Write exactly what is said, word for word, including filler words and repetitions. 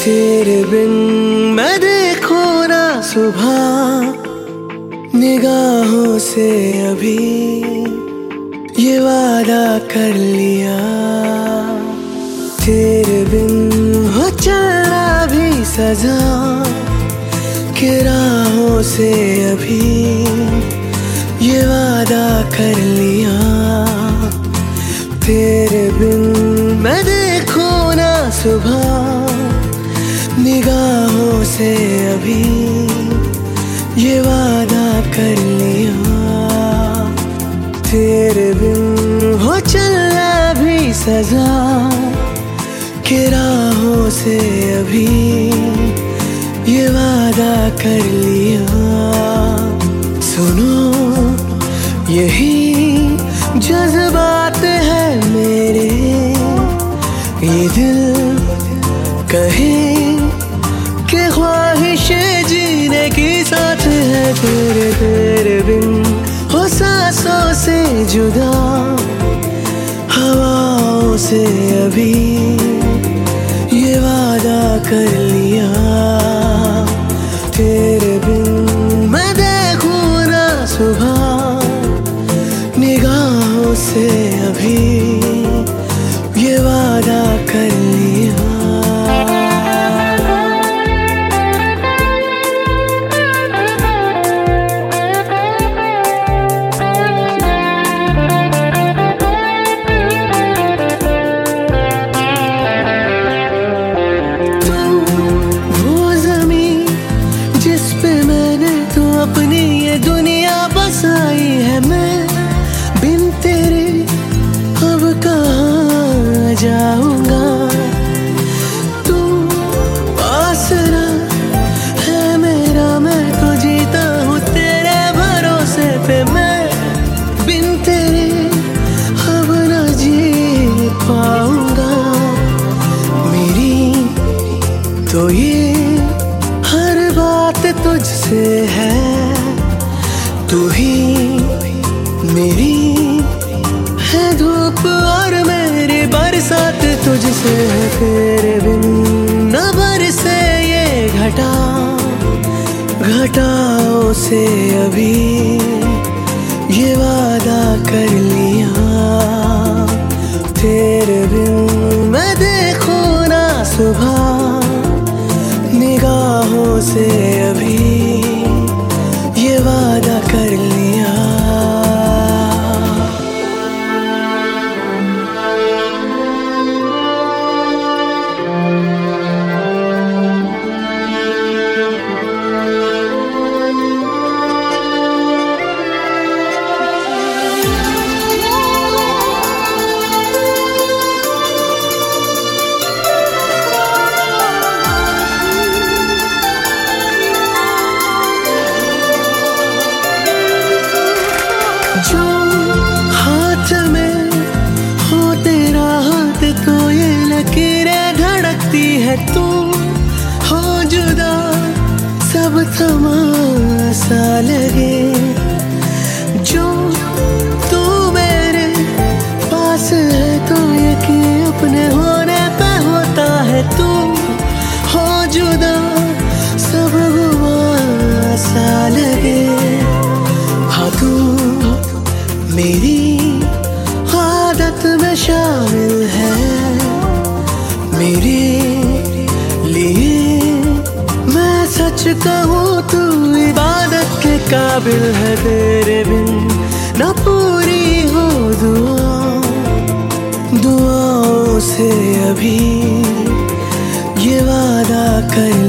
तेरे बिन मैं देखो ना सुबह निगाहों से अभी ये वादा कर लिया। तेरे बिन हो चलना भी सजा के राहों से अभी ये वादा कर लिया। तेरे बिन मैं देखो ना सुबह निगाहों से अभी ये वादा कर लिया। तेरे बिन हो चलना भी सजा के राहों से अभी ये वादा कर लिया। सुनो यही जज्बात है मेरे, ये दिल कहे कि ख्वाहिशें जीने की साथ है। तेरे तेरे बिन हो सांसों से जुदा हवाओं से अभी ये वादा कर लिया। तेरे बिन मैं देखूं ना सुबह निगाहों से अभी ये वादा कर लिया। अपनी ये दुनिया बसाई है, मैं बिन तेरे अब कहाँ जाऊंगा। तू पास ना है मेरा, मैं तो जीता हूँ तेरे भरोसे पे। मैं बिन तेरे अब ना जी पाऊंगा। मेरी तो ये हर बात तुझसे है, तू ही मेरी है धूप और मेरी बरसात तुझसे है। तेरे बिन न बरसे ये घटा घटाओं से अभी ये वादा कर लिया। तेरे बिन मैं देखूं ना सुबह निगाहों से अभी ये वादा कर लिया। जो हाथ में हो तेरा हाथ तो ये लकीरें धड़कती है। तू हो जुदा सब तमाशा लगे। जो तू मेरे पास है तो यकीन अपने होने पे होता है। तू हो जुदा सब गुमाशा लगे। हाँ तू मेरी आदत में शामिल है, मेरे लिए मैं सच कहूँ तू इबादत के काबिल है। तेरे बिन न पूरी हो दुआ दुआओं से अभी ये वादा कर